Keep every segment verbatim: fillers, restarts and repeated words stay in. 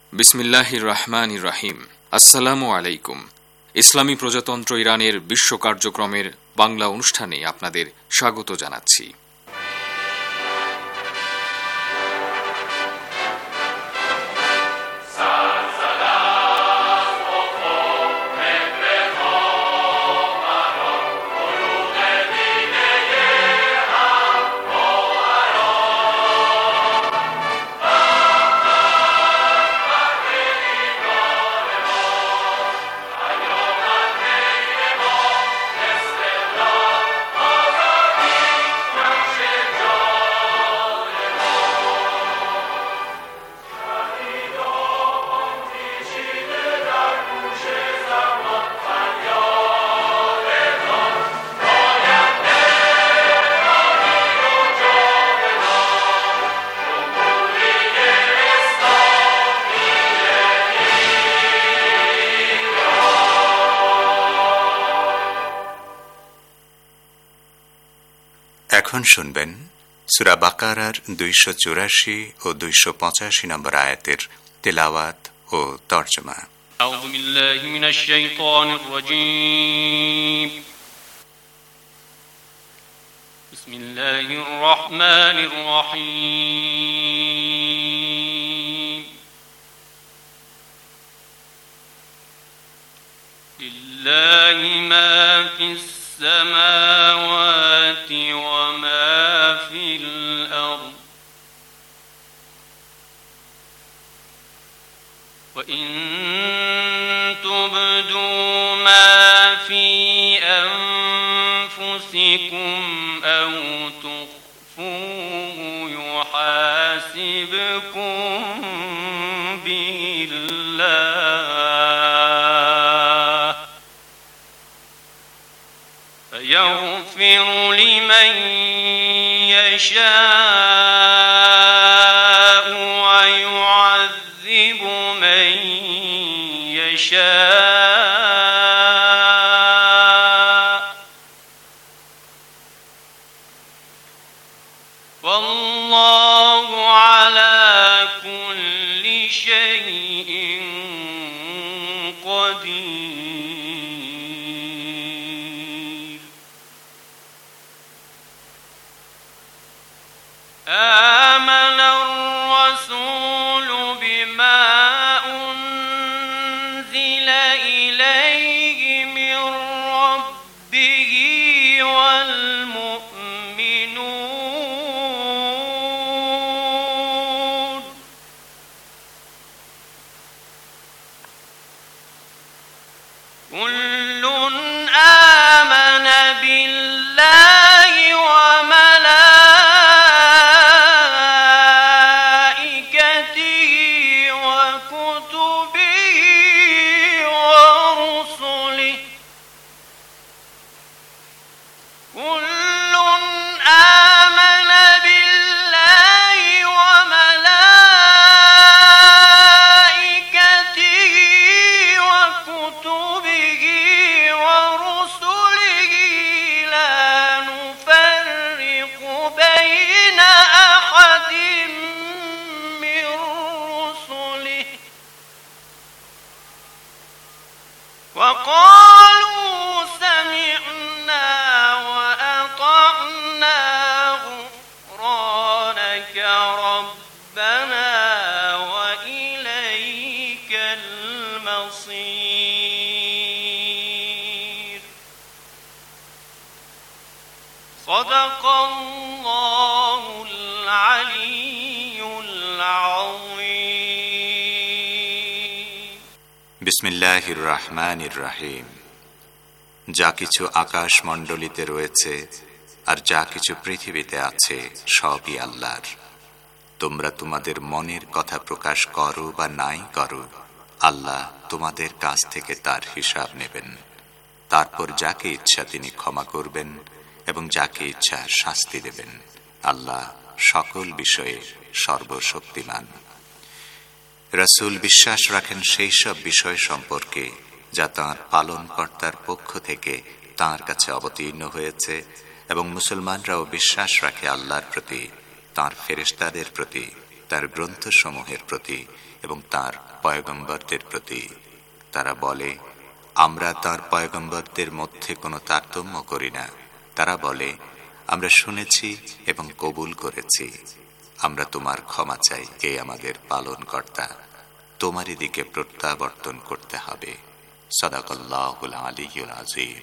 বিসমিল্লাহির রহমানির রহিম। আসসালামু আলাইকুম। ইসলামী প্রজাতন্ত্র ইরানের বিশ্ব কার্যক্রমের বাংলা অনুষ্ঠানে আপনাদের স্বাগত জানাচ্ছি। এখন শুনবেন সূরা বাকারার দুইশো চুরাশি ও দুইশো পঁচাশি নম্বর আয়াতের তেলাওয়াত ও তর্জমা। আউযু বিল্লাহি মিনাশ শাইতানির রাজীম। বিসমিল্লাহির রহমানির রহিম। লিল্লাহি মা ফিস السماوات وما في الأرض وإن تبدوا ما في أنفسكم أو تخفوه يحاسبكم به الله يغفر لمن يشاء ويعذب من يشاء والله على كل شيء قدير. آمن الرسول بما أنزل إليه من ربه والمؤمنون كل آمن بالله وقالوا سمعنا وأطعنا غفرانك ربنا وإليك المصير. صدق الله العلي العظيم. বিসমিল্লাহির রহমানির রহিম। যা কিছু আকাশ মণ্ডলীতে রয়েছে আর যা কিছু পৃথিবীতে আছে সবই আল্লাহর। তোমরা তোমাদের মনের কথা প্রকাশ করো বা নাই করো, আল্লাহ তোমাদের কাছ থেকে তার হিসাব নেবেন। তারপর যাকে ইচ্ছা তিনি ক্ষমা করবেন এবং যাকে ইচ্ছা শাস্তি দেবেন। আল্লাহ সকল বিষয়ে সর্বশক্তিমান। রাসূল বিশ্বাস রাখেন সেই সব বিষয় সম্পর্কে যা তাঁর পালনকর্তার পক্ষ থেকে তাঁর কাছে অবতীর্ণ হয়েছে, এবং মুসলমানরাও বিশ্বাস রাখে আল্লাহর প্রতি, তাঁর ফেরেশতাদের প্রতি তার গ্রন্থসমূহের প্রতি এবং তার পয়গম্বরদের প্রতি। তারা বলে, আমরা তার পয়গম্বরদের মধ্যে কোনো তারতম্য করি না। তারা বলে, আমরা শুনেছি এবং কবুল করেছি, আমরা তোমার ক্ষমা চাই, কে আমাদের পালনকর্তা, তোমারই দিকে প্রত্যাবর্তন করতে হবে। সাদাকাল্লাহুল আলিয়্যুল আযীম।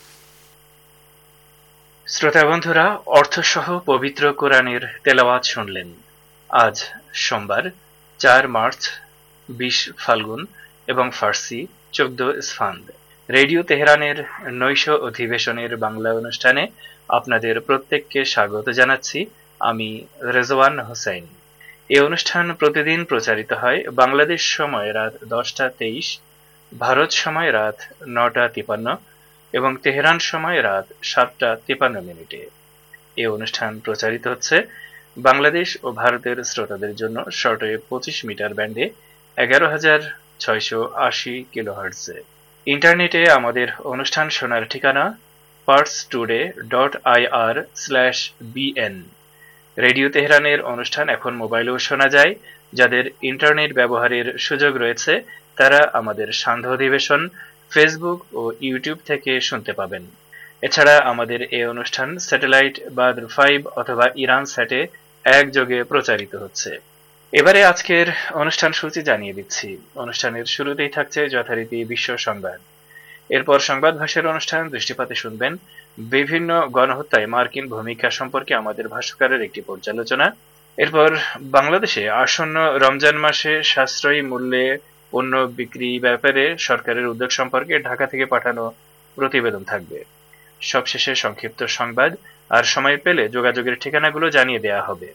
শ্রোতা বন্ধুরা, অর্থসহ পবিত্র কোরআনের তেলাওয়াত শুনলেন। আজ সোমবার চার মার্চ, বিশ ফাল্গুন এবং ফার্সি চোদ্দ ইসফান্দ। রেডিও তেহরানের নৈশ অধিবেশনের বাংলা অনুষ্ঠানে আপনাদের প্রত্যেককে স্বাগত জানাচ্ছি। আমি রেজওয়ান হোসেন। এই অনুষ্ঠান প্রতিদিন প্রচারিত হয় বাংলাদেশ সময় রাত দশটা তেইশ, ভারত সময় রাত নটা তিপান্ন এবং তেহরান সময় রাত সাতটা তিপান্ন মিনিটে। এই অনুষ্ঠান প্রচারিত হচ্ছে বাংলাদেশ ও ভারতের শ্রোতাদের জন্য শর্টওয়েভ পঁচিশ মিটার ব্যান্ডে এগারো হাজার ছয়শো আশি কিলোহার্টজে। ইন্টারনেটে আমাদের অনুষ্ঠান শোনার ঠিকানা Pars today dot IR slash BN. Radio তেহরানের অনুষ্ঠান এখন মোবাইলেও শোনা যায়। যাদের ইন্টারনেট ব্যবহারের সুযোগ রয়েছে তারা আমাদের সান্ধ্য অধিবেশন ফেসবুক ও ইউটিউব থেকে শুনতে পাবেন। এছাড়া আমাদের এই অনুষ্ঠান স্যাটেলাইট বাদর ফাইভ অথবা ইরান স্যাটে একযোগে প্রচারিত হচ্ছে। এবারে আজকের অনুষ্ঠান সূচি জানিয়ে দিচ্ছি। অনুষ্ঠানের শুরুতেই থাকছে যথারীতি বিশ্ব সংবাদ। এরপর সংবাদ ভাষার অনুষ্ঠান দৃষ্টিপাতে শুনবেন বিভিন্ন গণহত্যায় মার্কিন ভূমিকা সম্পর্কে আমাদের ভাষ্যকারের একটি পর্যালোচনা। এরপর বাংলাদেশে আসন্ন রমজান মাসে সাশ্রয়ী মূল্যে পণ্য বিক্রি ব্যাপারে সরকারের উদ্যোগ সম্পর্কে ঢাকা থেকে পাঠানো প্রতিবেদন থাকবে। সবশেষে সংক্ষিপ্ত সংবাদ, আর সময় পেলে যোগাযোগের ঠিকানাগুলো জানিয়ে দেয়া হবে।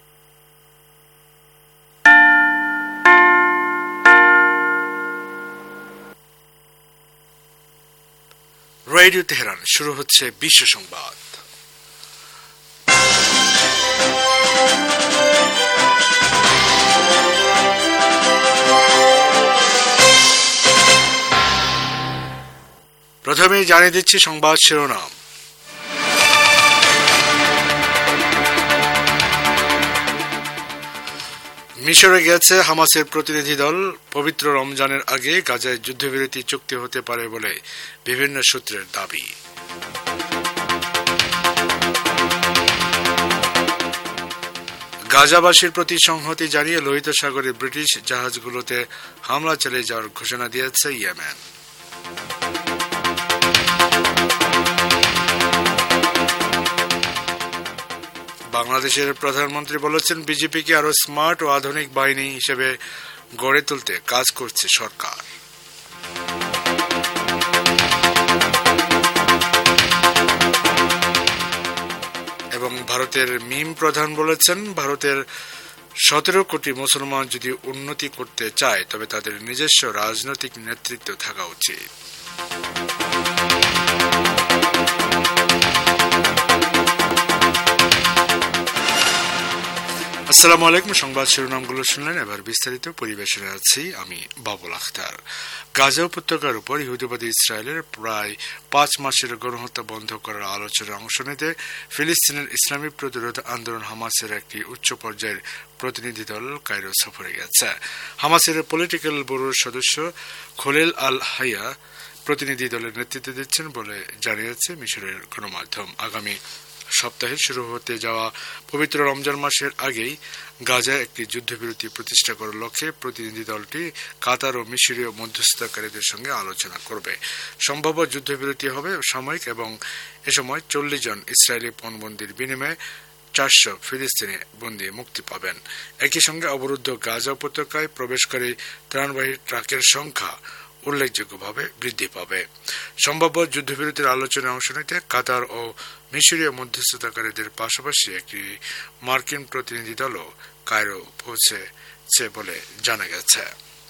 রেডিও তেহরান, শুরু হচ্ছে বিশ্ব সংবাদ। প্রথমে জানিয়ে দিচ্ছি সংবাদ শিরোনাম। মিশরে গেছে হামাসের প্রতিনিধি দল। পবিত্র রমজানের আগে গাজায় যুদ্ধবিরতি চুক্তি হতে পারে বলে বিভিন্ন সূত্রের দাবি। গাজাবাসীর প্রতি সংহতি জানিয়ে লোহিত সাগরে ব্রিটিশ জাহাজগুলোতে হামলা চালিয়ে যাওয়ার ঘোষণা দিয়েছে ইয়েমেন। বাংলাদেশের প্রধানমন্ত্রী বলেছেন, বিজেপিকে আরো স্মার্ট ও আধুনিক বাহিনী হিসেবে গড়ে তুলতে কাজ করছে সরকার। এবং ভারতের মিম প্রধান বলেছেন, ভারতের সতেরো কোটি মুসলমান যদি উন্নতি করতে চায় তবে তাদের নিজস্ব রাজনৈতিক নেতৃত্ব থাকা উচিত। আসসালামু আলাইকুম। সংবাদ শিরোনামগুলো শুনলেন, এবার বিস্তারিত পরিবেশনে আছি আমি বাবুল আখতার। গাজা উপত্যকার উপর ইহুদিবাদী ইসরায়েলের প্রায় পাঁচ মাসের গণহত্যা বন্ধ করার আলোচনায় অংশ নিতে ফিলিস্তিনের ইসলামী প্রতিরোধ আন্দোলন হামাসের একটি উচ্চ পর্যায়ের প্রতিনিধি দল কায়রো সফরে গেছে। হামাসের পলিটিক্যাল ব্যুরোর সদস্য খলিল আল হাইয়া প্রতিনিধি দলের নেতৃত্ব দিচ্ছেন বলে জানিয়েছে মিশরের গণমাধ্যম। আগামী সপ্তাহে শুরু হতে যাওয়া পবিত্র রমজান মাসের আগেই গাজায় একটি যুদ্ধবিরতি প্রতিষ্ঠা করার লক্ষ্যে প্রতিনিধি দলটি কাতার ও মিশরীয় মধ্যস্থতাকারীদের সঙ্গে আলোচনা করবে। সম্ভাব্য যুদ্ধবিরতি হবে সাময়িক এবং এ সময় চল্লিশ জন ইসরায়েলি পণবন্দির বিনিময়ে চারশো ফিলিস্তিনি বন্দী মুক্তি পাবেন। একই সঙ্গে অবরুদ্ধ গাজা উপত্যকায় প্রবেশকারী ত্রাণবাহী ট্রাকের সংখ্যা উল্লেখযোগ্যভাবে বৃদ্ধি পাবে। সম্ভাব্য যুদ্ধবিরতির আলোচনায় অংশ নিতে কাতার ও মিশরীয় মধ্যস্থতাকারীদের পাশাপাশি একটি মার্কিন প্রতিনিধি দলও কায়রো পৌঁছেছে বলে জানা গেছে।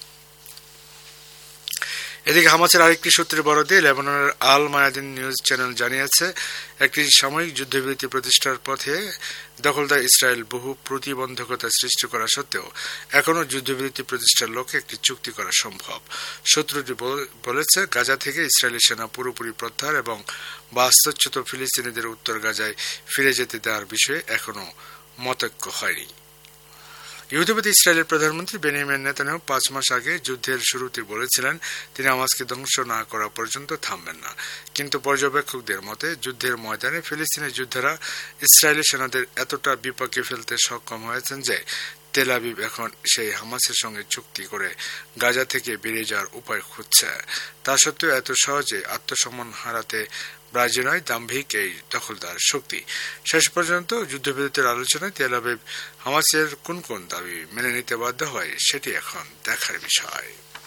এদিকে হামাসের আরেকটি সূত্রের বরাত দিয়ে লেবাননের আল মায়াদিন নিউজ চ্যানেল জানিয়েছে, একটি সাময়িক যুদ্ধবিরতি প্রতিষ্ঠার পথে দখলদার ইসরায়েল বহু প্রতিবন্ধকতা সৃষ্টি করা সত্ত্বেও এখনও যুদ্ধবিরতি প্রতিষ্ঠার লক্ষ্যে একটি চুক্তি করা সম্ভব। সূত্রটি বলেছে, গাজা থেকে ইসরায়েলি সেনা পুরোপুরি প্রত্যাহার এবং বাস্তুচ্যুত ফিলিস্তিনিদের উত্তর গাজায় ফিরে যেতে দেওয়ার বিষয়ে এখনও মতৈক্য হয়নি। ইহুদিবাদী ইসরায়েলের প্রধানমন্ত্রী বেনিয়ামিন নেতানিয়াহু পাঁচ মাস আগে যুদ্ধের শুরুতে বলেছিলেন তিনি হামাসকে ধ্বংস না করা পর্যন্ত থামবেন না, কিন্তু পর্যবেক্ষকদের মতে যুদ্ধের ময়দানে ফিলিস্তিনের যোদ্ধারা ইসরায়েলি সেনাদের এতটা বিপাকে ফেলতে সক্ষম হয়েছেন যে তেল আবিব এখন সেই হামাসের সঙ্গে চুক্তি করে গাজা থেকে বেরিয়ে যাওয়ার উপায় খুঁজছে। তা সত্ত্বেও এত সহজে আত্মসম্মান হারাতে রাজি নয় দাম্ভিক এই দখলদার শক্তি। শেষ পর্যন্ত যুদ্ধবিরতির আলোচনায় তেল আবিব হামাসের কোন কোন দাবি মেনে নিতে বাধ্য হয় সেটি এখন দেখার বিষয়।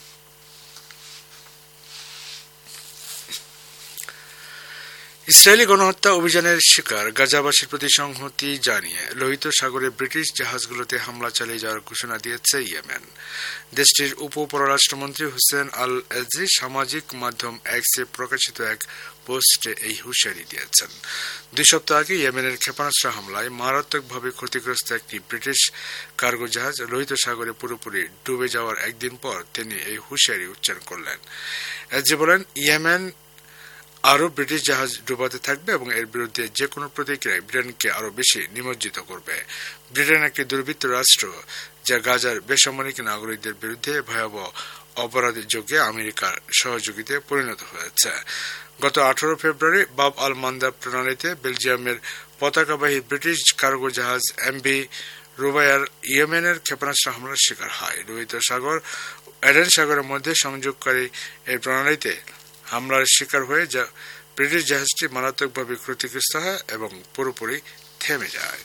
ইসরায়েলি গণহত্যা অভিযানের শিকার গাজাবাসীর প্রতি সংহতি জানিয়ে লোহিত সাগরে ব্রিটিশ জাহাজগুলোতে হামলা চালিয়ে যাওয়ার ঘোষণা দিয়েছে ইয়েমেন। দেশটির উপ পররাষ্ট্রমন্ত্রী হুসেন আল এজি সামাজিক মাধ্যম এক্সে প্রকাশিত এক পোস্টে এই হুঁশিয়ারি দিয়েছেন। দুই সপ্তাহ আগে ইয়েমেনের ক্ষেপণাস্ত্র হামলায় মারাত্মকভাবে ক্ষতিগ্রস্ত একটি ব্রিটিশ কার্গো জাহাজ লোহিত সাগরে পুরোপুরি ডুবে যাওয়ার একদিন পর তিনি এই হুঁশিয়ারি উচ্চারণ করলেন। এজি বলেন, ইয়েমেন আরো ব্রিটিশ জাহাজ ডুবাতে থাকবে এবং এর বিরুদ্ধে যে কোনো প্রতিক্রিয়ায় ব্রিটেনকে আরো বেশি নিমজ্জিত করবে। ব্রিটেন একটি দুর্বৃত্ত রাষ্ট্র যা গাজার বেসামরিক নাগরিকদের বিরুদ্ধে ভয়াবহ অপরাধের যোগে আমেরিকার সহযোগিতায় পরিণত হয়েছে। গত আঠারো ফেব্রুয়ারি বাব আল মান্দাব প্রণালীতে বেলজিয়ামের পতাকাবাহী ব্রিটিশ কার্গো জাহাজ এমভি রুবায়ার ইয়েমেনের ক্ষেপণাস্ত্র হামলার শিকার হয়। লোহিত সাগর এডেন সাগরের মধ্যে সংযোগকারী এই প্রণালীতে হামলার শিকার হয়ে যা ব্রিটিশ জাহাজটি মারাত্মকভাবে ক্ষতিগ্রস্ত হয় এবং পুরোপুরি থেমে যায়।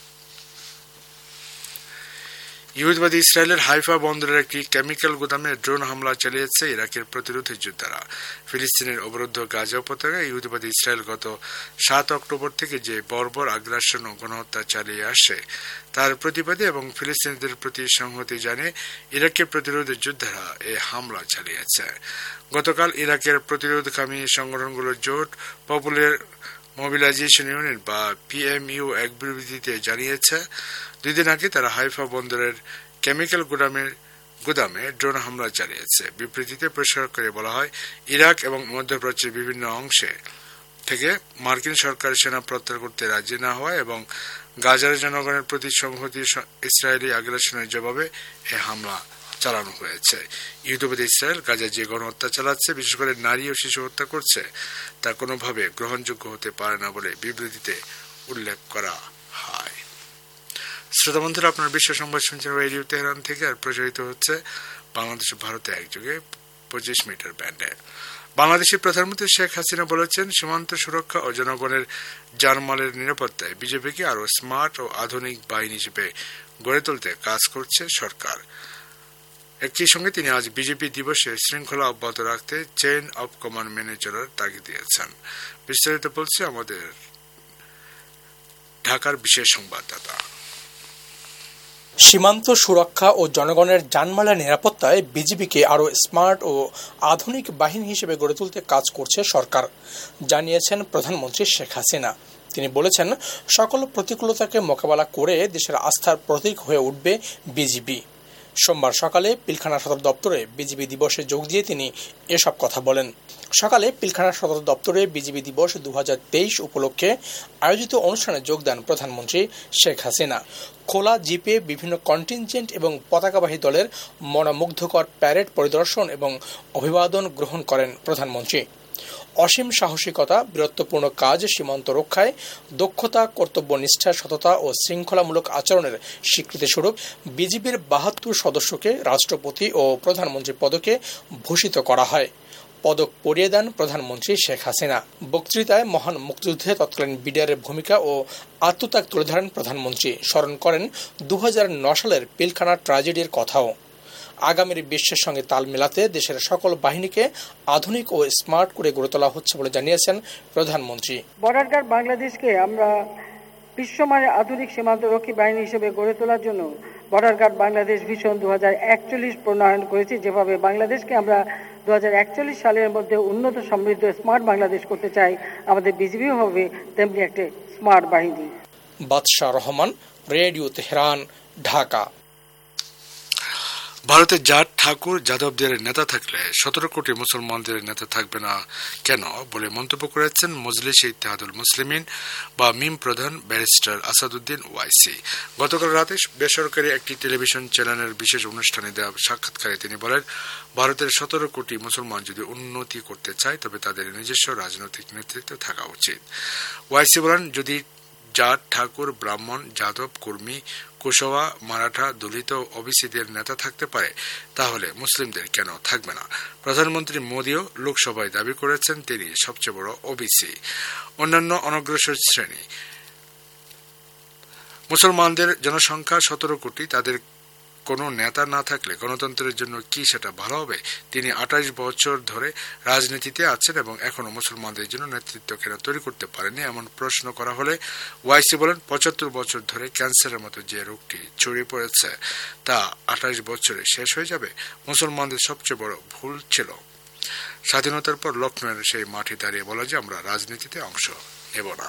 ইহুদিবাদী ইসরায়েলের হাইফা বন্দরের একটি কেমিক্যাল গুদামে ড্রোন হামলা চালিয়েছে ইরাকের প্রতিরোধ যোদ্ধারা। ফিলিস্তিনের অবরুদ্ধ গাজা উপত্যকায় ইহুদিবাদী ইসরায়েল গত সাত অক্টোবর থেকে যে বর্বর আগ্রাসন ও গণহত্যা চালিয়ে আসে তার প্রতিবাদে এবং ফিলিস্তিনিদের প্রতি সংহতি জানিয়ে ইরাকের প্রতিরোধ যোদ্ধারা এই হামলা চালিয়েছে। গতকাল ইরাকের প্রতিরোধকামী সংগঠনগুলোর জোট পপুলার মোবিলাইজেশন ইউনিট বা পিএমইউ এক বিবৃতিতে জানিয়েছে দুই দিন আগে তারা হাইফা বন্দরের কেমিক্যাল গুদামের গুদামে ড্রোন হামলা চালিয়েছে। বিবৃতিতে পরিষ্কার করে বলা হয়, ইরাক এবং মধ্যপ্রাচ্যের বিভিন্ন অংশে থেকে মার্কিন সরকার সেনা প্রত্যাহার করতে রাজি না হওয়া এবং গাজার জনগণের প্রতি সংহতি ইসরায়েলি আগ্রাসনের জবাবে এই হামলা চালানো হয়েছে। ইহুদিবাদী ইসরায়েল গাজা যে গণহত্যা চালাচ্ছে, বিশেষ করে নারী ও শিশু হত্যা করছে, তা কোনোভাবে গ্রহণযোগ্য হতে পারে না বলে বিবৃতিতে উল্লেখ করা হয়। শ্রোতা বন্ধুরা, আপনার বিশ্ব সংবাদ শুনছেন রেডিও তেহরান থেকে, আর প্রচারিত হচ্ছে বাংলাদেশ ও ভারতে একযোগে পঁচিশ মিটার ব্যান্ডে। বাংলাদেশের প্রধানমন্ত্রী শেখ হাসিনা বলেছেন, সীমান্ত সুরক্ষা ও জনগণের জানমালের নিরাপত্তায় বিজেপিকে আরো স্মার্ট ও আধুনিক বাহিনী হিসেবে গড়ে তুলতে কাজ করছে সরকার। একই সঙ্গে তিনি আজ বিজেপি দিবসে শৃঙ্খলা অব্যাহত রাখতে চেইন অব কমান্ড মেনে চলার তাগিদ দিয়েছেন। বিস্তারিত বলছে আমাদের ঢাকার বিশেষ সংবাদদাতা। সীমান্ত সুরক্ষা ও জনগণের জানমালের নিরাপত্তায় বিজিবিকে আরও স্মার্ট ও আধুনিক বাহিনী হিসেবে গড়ে তুলতে কাজ করছে সরকার, জানিয়েছেন প্রধানমন্ত্রী শেখ হাসিনা। তিনি বলেছেন, সকল প্রতিকূলতাকে মোকাবেলা করে দেশের আস্থার প্রতীক হয়ে উঠবে বিজিবি। সোমবার সকালে পিলখানা সদর দপ্তরে বিজিবি দিবসে যোগ দিয়ে তিনি এসব কথা বলেন। সকালে পিলখানা সদর দপ্তরে বিজিবি দিবস দু হাজার তেইশ উপলক্ষে আয়োজিত অনুষ্ঠানে যোগ দেন প্রধানমন্ত্রী শেখ হাসিনা। খোলা জিপে বিভিন্ন কন্টিনজেন্ট এবং পতাকাবাহী দলের মনোমুগ্ধকর প্যারেড পরিদর্শন এবং অভিবাদন গ্রহণ করেন প্রধানমন্ত্রী। অসীম সাহসিকতা, বীরত্বপূর্ণ কাজ, সীমান্ত রক্ষায় দক্ষতা, কর্তব্যনিষ্ঠা, সততা ও শৃঙ্খলামূলক আচরণের স্বীকৃতিস্বরূপ বিজিবির বাহাত্তর সদস্যকে রাষ্ট্রপতি ও প্রধানমন্ত্রী পদকে ভূষিত করা হয়। পদক পরিয়ে দেন প্রধানমন্ত্রী শেখ হাসিনা। বক্তৃতায় মহান মুক্তিযুদ্ধে তৎকালীন বিডিআরের ভূমিকা ও আত্মত্যাগ তুলে ধরেন প্রধানমন্ত্রী। স্মরণ করেন দু হাজার নয় সালের পিলখানা ট্র্যাজেডির কথাও। আগামীর বিশ্বের সঙ্গে তাল মেলাতে দেশের সকল বাহিনীকে আধুনিক ও স্মার্ট করে গড়ে তোলা হচ্ছে বলে জানিয়েছেন প্রধানমন্ত্রী। বর্ডার গার্ড বাংলাদেশকে আমরা বিশ্বমানের আধুনিক সীমান্তরক্ষী বাহিনী হিসেবে গড়ে তোলার জন্য বর্ডার গার্ড বাংলাদেশ ভিশন দু হাজার একচল্লিশ প্রণয়ন করেছি। যেভাবে বাংলাদেশকে আমরা দু হাজার একচল্লিশ সালের মধ্যে উন্নত সমৃদ্ধ স্মার্ট বাংলাদেশ করতে চাই, আমাদের বিজিবিও হবে তেমনি একটি স্মার্ট বাহিনী। বাদশাহ রহমান, রেডিও তেহরান, ঢাকা। ভারতের জাট ঠাকুর যাদবদের নেতা থাকলে সতেরো কোটি মুসলমানদের নেতা থাকবে না কেন বলে মন্তব্য করেছেন মজলিসে ইত্তেহাদুল মুসলিমিন বা মিম প্রধান ব্যারিস্টার আসাদুদ্দিন ওয়াইসি। গতকাল রাতে বেসরকারি একটি টেলিভিশন চ্যানেলের বিশেষ অনুষ্ঠানে দেওয়া সাক্ষাৎকারে তিনি বলেন, ভারতের সতেরো কোটি মুসলমান যদি উন্নতি করতে চায় তবে তাদের নিজস্ব রাজনৈতিক নেতৃত্ব থাকা উচিত। ওয়াইসি বলেন, যদি জাট ঠাকুর ব্রাহ্মণ যাদব কর্মী কুশওয়া মারাঠা দলিত ওবিসিদের নেতা থাকতে পারে তাহলে মুসলিমদের কেন থাকবে না। প্রধানমন্ত্রী মোদীও লোকসভায় দাবি করেছেন তিনি সবচেয়ে বড় ওবিসি। অন্যান্য অনগ্রসর শ্রেণী মুসলমানদের জনসংখ্যা সতেরো কোটি, তাদের কোনো নেতা না থাকলে গণতন্ত্রের জন্য কি সেটা ভালো হবে? তিনি আঠাশ বছর ধরে রাজনীতিতে আছেন এবং এখনো মুসলমানদের জন্য নেতৃত্ব কেন তৈরি করতে পারেনি এমন প্রশ্ন করা হলে ওয়াইসি বলেন, পঁচাত্তর বছর ধরে ক্যান্সারের মতো যে রোগটি ছড়িয়ে পড়েছে তা আঠাশ বছরে শেষ হয়ে যাবে। মুসলমানদের সবচেয়ে বড় ভুল ছিল স্বাধীনতার পর লক্ষ্ণৌয়ের সেই মাঠে দাঁড়িয়ে বলা যে আমরা রাজনীতিতে অংশ নেব না।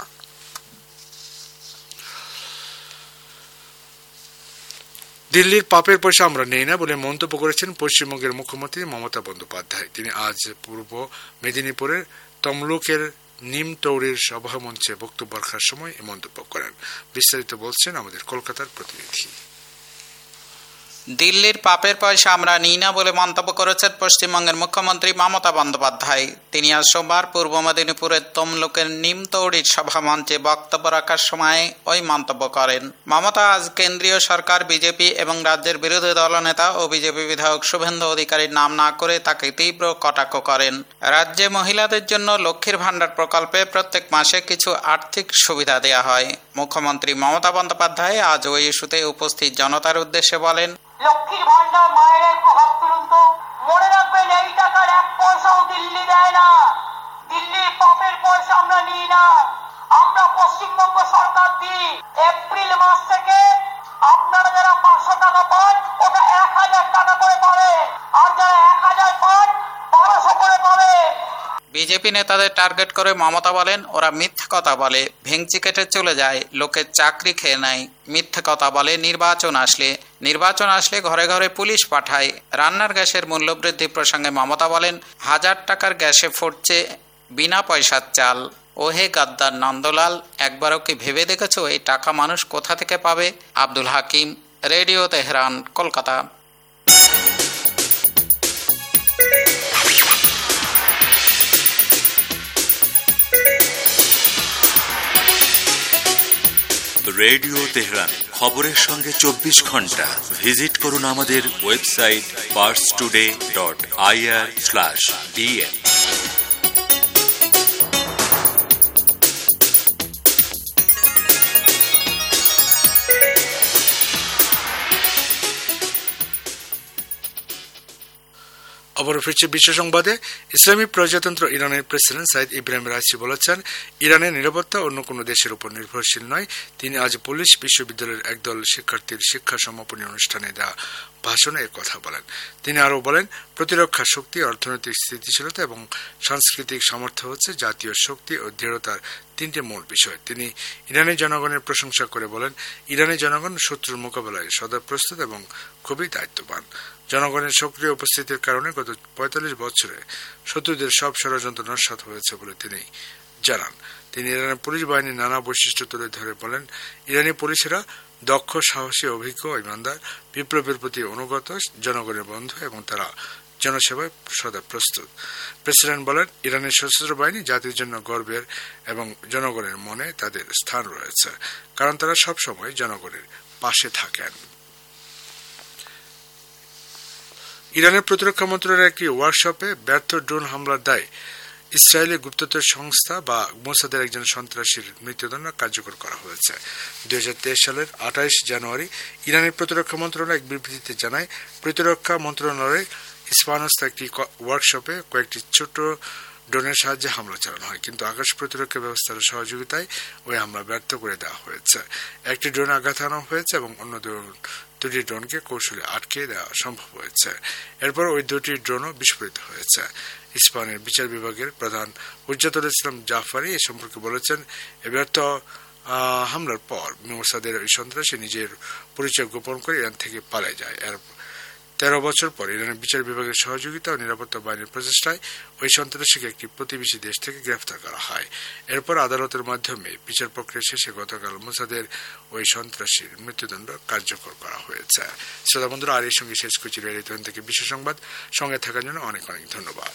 দিল্লির পাপের পয়সা আমরা নেই না বলে মন্তব্য করেছেন পশ্চিমবঙ্গের মুখ্যমন্ত্রী মমতা বন্দ্যোপাধ্যায়। তিনি আজ পূর্ব মেদিনীপুরের তমলুকের নিমতৌড়ির সভামঞ্চে বক্তব্য রাখার সময় এই মন্তব্য করেন। বিস্তারিত বলছেন আমাদের কলকাতার প্রতিনিধি। দিল্লির পাপের পয়সা আমরা নিই না বলে মন্তব্য করেছেন পশ্চিমবঙ্গের মুখ্যমন্ত্রী মমতা বন্দ্যোপাধ্যায়। তিনি আজ সোমবার পূর্ব মেদিনীপুরের তমলুকের নিমতৌড়ির সভামঞ্চে বক্তব্য রাখার সময় ওই মন্তব্য করেন। মমতা আজ কেন্দ্রীয় সরকার, বিজেপি এবং রাজ্যের বিরোধী দলনেতা ও বিজেপি বিধায়ক শুভেন্দু অধিকারীর নাম না করে তাকে তীব্র কটাক্ষ করেন। রাজ্যে মহিলাদের জন্য লক্ষ্মীর ভাণ্ডার প্রকল্পে প্রত্যেক মাসে কিছু আর্থিক সুবিধা দেওয়া হয়। মুখ্যমন্ত্রী মমতা বন্দ্যোপাধ্যায় আজ ওই ইস্যুতে উপস্থিত জনতার উদ্দেশ্যে বলেন, লক্ষ্মীর ভান্ডার মায়েরা একটু হাত তুলুন তো। মনে রাখবেন, এই টাকার এক পয়সাও দিল্লি দেয় না। দিল্লির পাপের পয়সা আমরা নিই না, আমরা পশ্চিমবঙ্গ সরকার দিই। এপ্রিল মাস থেকে আপনারা যারা পাঁচশো টাকা পান ওটা এক হাজার টাকা করে পাবেন, আর যারা এক হাজার পান বারোশো করে পাবেন। বিজেপি নেতাদের টার্গেট করে মমতা বলেন, ওরা মিথ্যা কথা বলে, ভেংচি কেটে চলে যায়, লোকের চাকরি খেয়ে নেয়। মিথ্যা কথা বলে নির্বাচন আসলে নির্বাচন আসলে ঘরে ঘরে পুলিশ পাঠায়। রান্নার গ্যাসের মূল্যবৃদ্ধি প্রসঙ্গে মমতা বলেন, হাজার টাকার গ্যাসে ফুটছে বিনা পয়সার চাল। ওহে গাদ্দার নন্দলাল, একবারও কি ভেবে দেখেছো এই টাকা মানুষ কোথা থেকে পাবে? Abdul Hakim, radio Tehran, Kolkata. Radio Tehran, খবরের সঙ্গে চব্বিশ ঘন্টা। ভিজিট করুন আমাদের website Pars today dot IR slash DN. আবারও ফিরছে বিশ্ব সংবাদে। ইসলামী প্রজাতন্ত্র ইরানের প্রেসিডেন্ট সাইদ ইব্রাহিম রাইসি বলেছেন, ইরানের নিরাপত্তা অন্য কোনো দেশের উপর নির্ভরশীল নয়। তিনি আজ পুলিশ বিশ্ববিদ্যালয়ের একদল শিক্ষার্থীর শিক্ষা সমাপনী অনুষ্ঠানে দেওয়া ভাষণে এ কথা বলেন। তিনি আরও বলেন, প্রতিরক্ষা শক্তি, অর্থনৈতিক স্থিতিশীলতা এবং সাংস্কৃতিক সামর্থ্য হচ্ছে জাতীয় শক্তি ও দৃঢ়তার তিনটি মূল বিষয়। তিনি ইরানের জনগণের প্রশংসা করে বলেন, ইরানের জনগণ শত্রুর মোকাবেলায় সদা প্রস্তুত এবং খুবই দায়িত্ববান। জনগণের সক্রিয় উপস্থিতির কারণে গত পঁয়তাল্লিশ বছরে শত্রুদের সব ষড়যন্ত্র নস্যাৎ হয়েছে বলে তিনি জানান। তিনি ইরানের পুলিশ বাহিনীর নানা বৈশিষ্ট্য তুলে ধরে বলেন, ইরানি পুলিশেরা দক্ষ, সাহসী, অভিজ্ঞ, ইমানদার, বিপ্লবের প্রতি অনুগত, জনগণের বন্ধু এবং তারা জনসেবায় সদা প্রস্তুত। প্রেসিডেন্ট বলেন, ইরানের সশস্ত্র বাহিনী জাতির জন্য গর্বের এবং জনগণের মনে তাদের স্থান রয়েছে, কারণ তারা সবসময় জনগণের পাশে থাকেন। ইরানের প্রতিরক্ষা মন্ত্রণালয়ের একটি ওয়ার্কশপে ব্যর্থ ড্রোন হামলার দায়ে ইসরায়েলি গুপ্তচর সংস্থা বা মোসাদের একজন সন্ত্রাসীর মৃত্যুদণ্ড কার্যকর করা হয়েছে। দুই হাজার তেইশ সালের আঠাইশ জানুয়ারি ইরানের প্রতিরক্ষা মন্ত্রণালয় এক বিবৃতিতে জানায়, প্রতিরক্ষা মন্ত্রণালয়ের ইস্পাহানস্থ একটি ওয়ার্কশপে কয়েকটি ছোট ড্রোনের সাহায্যে হামলা চালানো হয়, কিন্তু আকাশ প্রতিরক্ষা ব্যবস্থার সহযোগিতায় ওই হামলা ব্যর্থ করে দেওয়া হয়েছে। একটি ড্রোনে আঘাত হানা হয়েছে এবং অন্য দুটি ড্রোনকে কৌশলে আটকে দেওয়া সম্ভব হয়েছে। এরপর ওই দুটি ড্রোনও বিস্ফোরিত হয়েছে। ইস্পাহানের বিচার বিভাগের প্রধান হুজ্জাতুল ইসলাম জাফারি এ সম্পর্কে বলেছেন, এ ব্যর্থ হামলার পর মোসাদের ওই সন্ত্রাসী নিজের পরিচয় গোপন করে ইরান থেকে পালিয়ে যায়। এর তেরো বছর পর ইরানের বিচার বিভাগের সহযোগিতা ও নিরাপত্তা বাহিনীর প্রচেষ্টায় ওই সন্ত্রাসীকে একটি প্রতিবেশী দেশ থেকে গ্রেফতার করা হয়। এরপর আদালতের মাধ্যমে বিচার প্রক্রিয়া শেষে গতকাল মোসাদের ওই সন্ত্রাসীর মৃত্যুদণ্ড কার্যকর করা হয়েছে। শ্রোতা বন্ধুরা, আর এই সঙ্গে শেষ করছি রেডিও তেহরান থেকে বিশেষ সংবাদ। সঙ্গে থাকার জন্য অনেক অনেক ধন্যবাদ।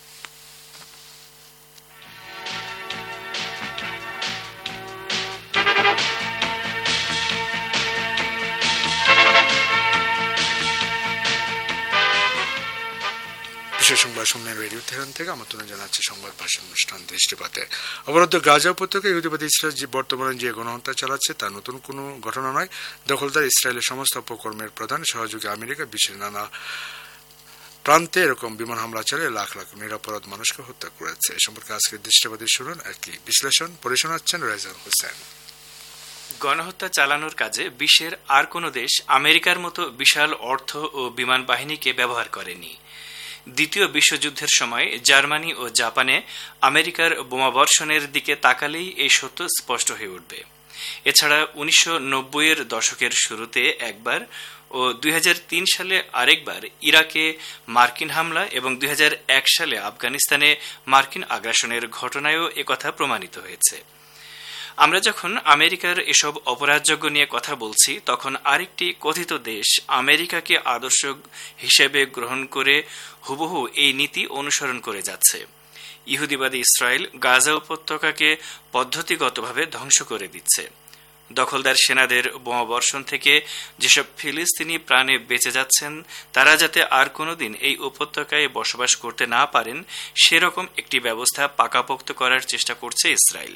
বিশেষ সংবাদ শুনলেন রেডিও তেহরান থেকে। আমন্ত্রণ জানাচ্ছি সংবাদ ভাষণ অনুষ্ঠান দৃষ্টিপাতে। অবরুদ্ধ গাজা উপত্যকায় ইহুদিবাদী ইসরায়েল যে বর্তমানে যে গণহত্যা চালাচ্ছে তা নতুন কোনো ঘটনা নয়। দখলদার ইসরায়েলের সমস্ত অপকর্মের প্রধান সহযোগী আমেরিকা বিশ্বের নানা প্রান্তে এরকম বিমান হামলা চালিয়ে লাখ লাখ নিরপরাধ মানুষকে হত্যা করেছে। এ সম্পর্কে আজকের দৃষ্টিপাতে শুনুন একটি বিশ্লেষণ। পরিশোনাচ্ছেন রেজান হোসেন। গণহত্যা চালানোর কাজে বিশ্বের আর কোনো দেশ আমেরিকার মতো বিশাল অর্থ ও বিমান বাহিনীকে ব্যবহার করেনি। দ্বিতীয় বিশ্বযুদ্ধের সময় জার্মানি ও জাপানে আমেরিকার বোমাবর্ষণের দিকে তাকালেই এই সত্য স্পষ্ট হয়ে উঠবে। এছাড়া উনিশশো নব্বই এর দশকের শুরুতে একবার ও দুই হাজার তিন সালে আরেকবার ইরাকে মার্কিন হামলা এবং দুই হাজার এক সালে আফগানিস্তানে মার্কিন আগ্রাসনের ঘটনায়ও একথা প্রমাণিত হয়েছে। আমরা যখন আমেরিকার এসব অপরাধযোগ্য নিয়ে কথা বলছি, তখন আরেকটি কথিত দেশ আমেরিকাকে আদর্শ হিসেবে গ্রহণ করে হুবহু এই নীতি অনুসরণ করে যাচ্ছে। ইহুদিবাদী ইসরায়েল গাজা উপত্যকাকে পদ্ধতিগতভাবে ধ্বংস করে দিচ্ছে। দখলদার সেনাদের বোমাবর্ষণ থেকে যেসব ফিলিস্তিনি প্রাণে বেঁচে যাচ্ছেন, তারা যাতে আর কোনোদিন এই উপত্যকায় বসবাস করতে না পারেন, সেরকম একটি ব্যবস্থা পাকাপোক্ত করার চেষ্টা করছে ইসরায়েল।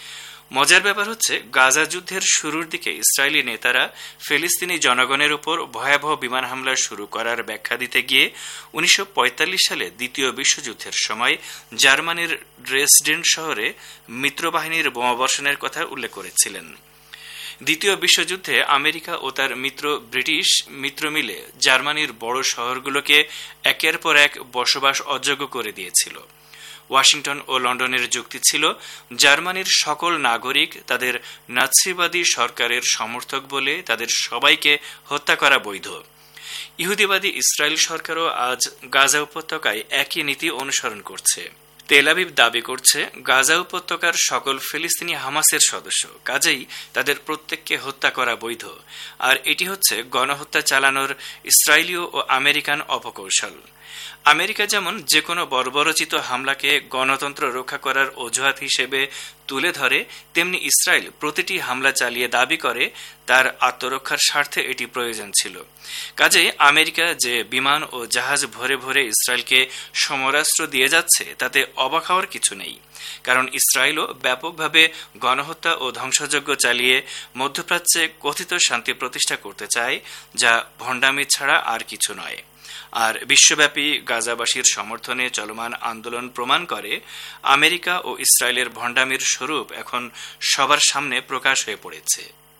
মজার ব্যাপার হচ্ছে, গাজা যুদ্ধের শুরুর দিকে ইসরায়েলি নেতারা ফিলিস্তিনি জনগণের উপর ভয়াবহ বিমান হামলা শুরু করার ব্যাখ্যা দিতে গিয়ে উনিশশো পঁয়তাল্লিশ সালে দ্বিতীয় বিশ্বযুদ্ধের সময় জার্মানির ড্রেসডেন শহরে মিত্রবাহিনীর বোমাবর্ষণের কথা উল্লেখ করেছিলেন। দ্বিতীয় বিশ্বযুদ্ধে আমেরিকা ও তার মিত্র ব্রিটিশ মিত্র মিলে জার্মানির বড় শহরগুলোকে একের পর এক বসবাস অযোগ্য করে দিয়েছিল। ওয়াশিংটন ও লন্ডনের যুক্তি ছিল, জার্মানির সকল নাগরিক তাদের নাৎসিবাদী সরকারের সমর্থক বলে তাদের সবাইকে হত্যা করা বৈধ। ইহুদিবাদী ইসরায়েল সরকারও আজ গাজা উপত্যকায় একই নীতি অনুসরণ করছে। তেল আবিব দাবি করছে, গাজা উপত্যকার সকল ফিলিস্তিনি হামাসের সদস্য, কাজেই তাদের প্রত্যেককে হত্যা করা বৈধ। আর এটি হচ্ছে গণহত্যা চালানোর ইসরায়েলীয় ও আমেরিকান অপকৌশল। আমেরিকা যেমন যে কোনো বর্বরচিত হামলাকে গণতন্ত্র রক্ষা করার অজুহাত হিসেবে তুলে ধরে, তেমনি ইসরায়েল প্রতিটি হামলা চালিয়ে দাবি করে তার আত্মরক্ষার স্বার্থে এটি প্রয়োজন ছিল। কাজেই আমেরিকা যে বিমান ও জাহাজ ভরে ভরে ইসরায়েলকে সমরাস্ত্র দিয়ে যাচ্ছে, তাতে অবাক হওয়ার কিছু নেই। কারণ ইসরায়েলও ব্যাপকভাবে গণহত্যা ও ধ্বংসযজ্ঞ চালিয়ে মধ্যপ্রাচ্যে কথিত শান্তি প্রতিষ্ঠা করতে চায়, যা ভণ্ডামি ছাড়া আর কিছু নয়। আর বিশ্বব্যাপী গাজাবাসীর সমর্থনে চলমান আন্দোলন প্রমাণ করে, আমেরিকা ও ইসরায়েলের ভণ্ডামির স্বরূপ এখন সবার সামনে প্রকাশ হয়ে পড়েছে।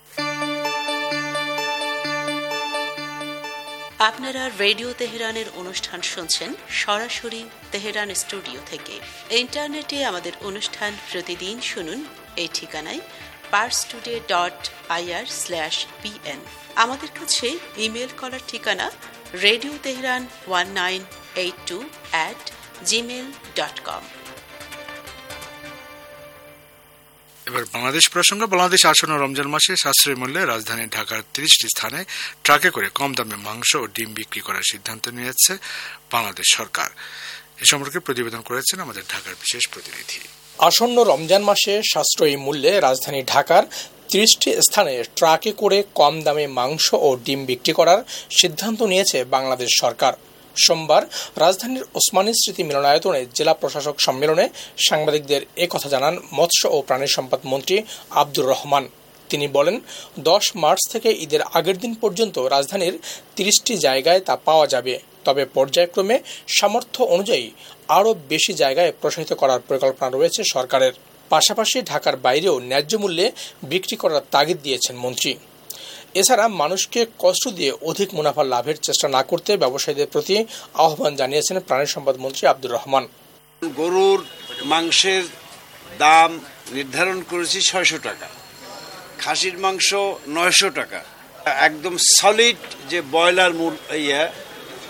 আপনারা রেডিও তেহরানের অনুষ্ঠান শুনছেন সরাসরি তেহরান স্টুডিও থেকে। ইন্টারনেটে আমাদের অনুষ্ঠান প্রতিদিন শুনুন এই ঠিকানায় Pars today dot IR slash PN. আমাদের কাছে ইমেল করার ঠিকানা radio Tehran one nine eight two at Gmail dot com. এবার বাংলাদেশ প্রসঙ্গ। বাংলাদেশ আসন্ন রমজান মাসে সাশ্রয়ী মূল্যে রাজধানী ঢাকার তিরিশটি স্থানে ট্রাকে করে কম দামে মাংস ও ডিম বিক্রি করার সিদ্ধান্ত নিয়েছে বাংলাদেশ সরকার। এ সম্পর্কে প্রতিবেদন করেছেন আমাদের ঢাকার বিশেষ প্রতিনিধি। আসন্ন রমজান মাসে সাশ্রয়ী মূল্যে রাজধানী ঢাকার ত্রিশটি স্থানে ট্রাকে করে কম দামে মাংস ও ডিম বিক্রি করার সিদ্ধান্ত নিয়েছে বাংলাদেশ সরকার। সোমবার রাজধানীর ওসমানী স্মৃতি মিলনায়তনে জেলা প্রশাসক সম্মেলনে সাংবাদিকদের এ কথা জানান মৎস্য ও প্রাণী সম্পদ মন্ত্রী আব্দুর রহমান। তিনি বলেন, দশ মার্চ থেকে ঈদের আগের দিন পর্যন্ত রাজধানীর তিরিশটি জায়গায় তা পাওয়া যাবে। তবে পর্যায়ক্রমে সামর্থ্য অনুযায়ী আরও বেশি জায়গায় প্রসারিত করার পরিকল্পনা রয়েছে সরকারের। পাশাপাশি ঢাকার বাইরেও ন্যায্য মূল্যে বিক্রি করার তাগিদ দিয়েছেন মন্ত্রী। এছাড়া মানুষকে কষ্ট দিয়ে অধিক মুনাফা লাভের চেষ্টা না করতে ব্যবসায়ীদের প্রতি আহ্বান জানিয়েছেন প্রাণী সম্পদ মন্ত্রী আব্দুর রহমান। গরুর মাংসের দাম নির্ধারণ করেছি ছয়শো টাকা, খাসির মাংস নয়শো টাকা। একদম সলিড যে ব্রয়লার ইয়ে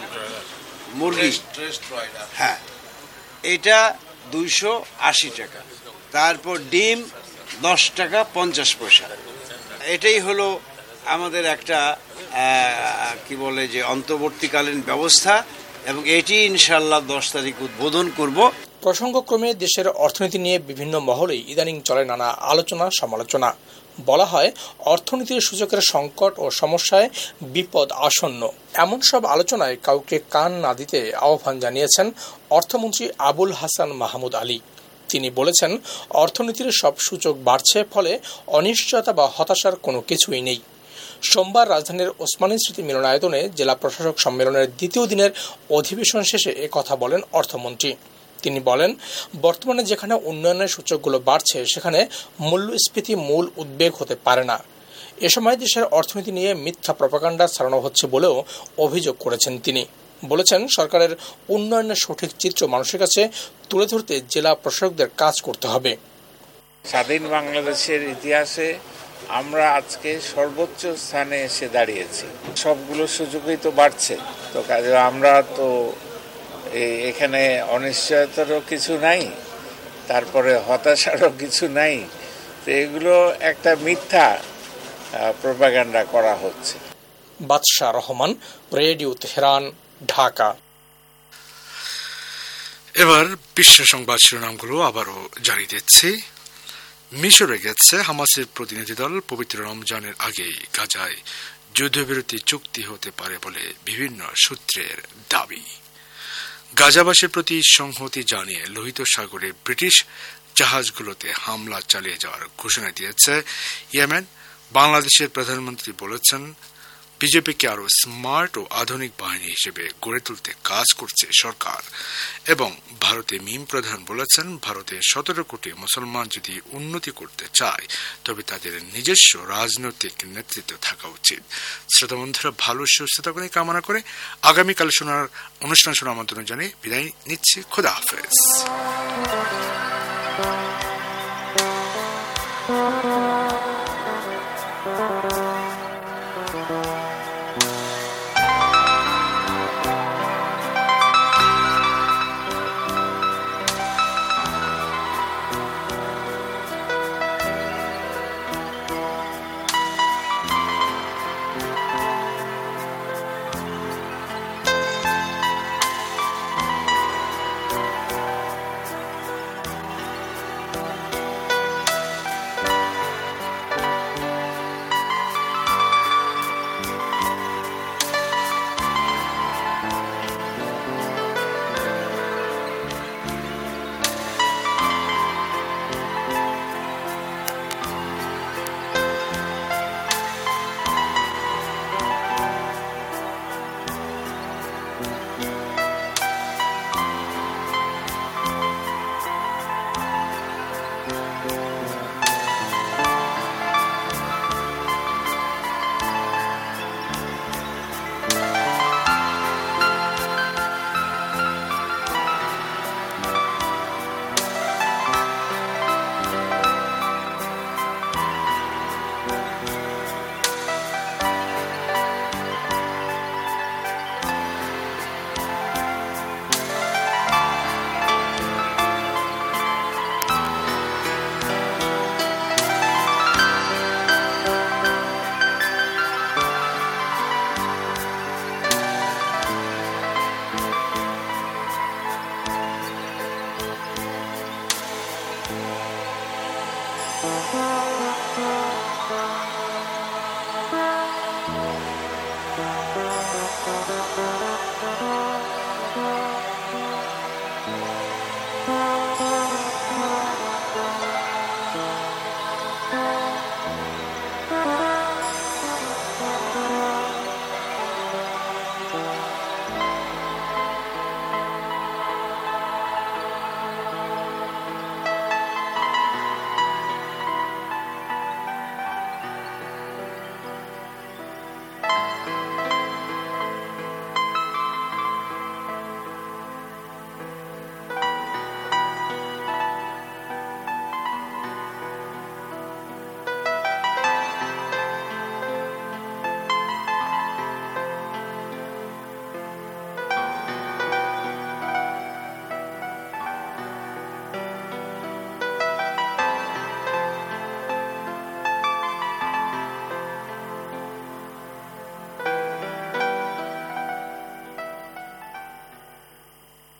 মুরগি, হ্যাঁ, এটা দুইশো আশি টাকা। তারপর ডিম দশ টাকা পঞ্চাশ পয়সা। এটাই হলো আমাদের একটা কি বলে যে অন্তর্বর্তীকালীন ব্যবস্থা, এবং এটি ইনশাল্লাহ দশ তারিখ উদ্বোধন করব। প্রসঙ্গক্রমে দেশের অর্থনীতি নিয়ে বিভিন্ন মহলেই ইদানিং চলে নানা আলোচনা সমালোচনা। বলা হয় অর্থনীতির সূচকের সংকট ও সমস্যায় বিপদ আসন্ন। এমন সব আলোচনায় কাউকে কান না দিতে আহ্বান জানিয়েছেন অর্থমন্ত্রী আবুল হাসান মাহমুদ আলী। তিনি বলেছেন, অর্থনীতির সব সূচক বাড়ছে, ফলে অনিশ্চয়তা বা হতাশার কোনো কিছুই নেই। সোমবার রাজধানীর ওসমানী স্মৃতি মিলনায়তনে জেলা প্রশাসক সম্মেলনের দ্বিতীয় দিনের অধিবেশন শেষে এ কথা বলেন অর্থমন্ত্রী। তিনি বলেন, বর্তমানে যেখানে উন্নয়নের সূচকগুলো বাড়ছে সেখানে মূল্যস্ফীতি মূল উদ্বেগ হতে পারে না। এ সময় দেশের অর্থনীতি নিয়ে মিথ্যা প্রপাগান্ডা ছড়ানো হচ্ছে বলেও অভিযোগ করেছেন তিনি। বলেছেন, সরকারের উন্নয়নের সঠিক চিত্র মানুষের কাছে তুলে ধরতে জেলা প্রশাসকদের কাজ করতে হবে। স্বাধীন বাংলাদেশের ইতিহাসে আমরা আজকে সর্বোচ্চ স্থানে এসে দাঁড়িয়েছি। সবগুলো সুযোগই তো বাড়ছে, তো কাজে আমরা তো এখানে অনিশ্চয়তারও কিছু নাই, তারপরে হতাশারও কিছু নাই। তো এগুলো একটা মিথ্যা প্রপাগান্ডা করা হচ্ছে। Badsha Rahman, radio Tehran, Dhaka. এবার বিশ্ব সংবাদ শিরোনামগুলো আবারও জানিয়ে দিচ্ছি। মিশরে গেছে হামাসের প্রতিনিধি দল। পবিত্র রমজানের আগেই গাজায় যুদ্ধবিরতি চুক্তি হতে পারে বলে বিভিন্ন সূত্রের দাবি। গাজাবাসীর প্রতি সংহতি জানিয়ে লোহিত সাগরে ব্রিটিশ জাহাজগুলোতে হামলা চালিয়ে যাওয়ার ঘোষণা দিয়েছে ইয়েমেন। বাংলাদেশের প্রধানমন্ত্রী বলেছেন, বিজেপিকে আরো স্মার্ট ও আধুনিক বাহিনী হিসেবে গড়ে তুলতে কাজ করছে সরকার। এবং ভারতে মিম প্রধান বলেছেন, ভারতে সতেরো কোটি মুসলমান যদি উন্নতি করতে চায় তবে তাদের নিজস্ব রাজনৈতিক নেতৃত্ব থাকা উচিত। শ্রোতা বন্ধুরা, ভালো সুস্থতা কামনা করে আগামীকাল শোনার অনুষ্ঠান শোনার আমন্ত্রণ জানিয়ে বিদায় নিচ্ছি। খোদা হাফেজ।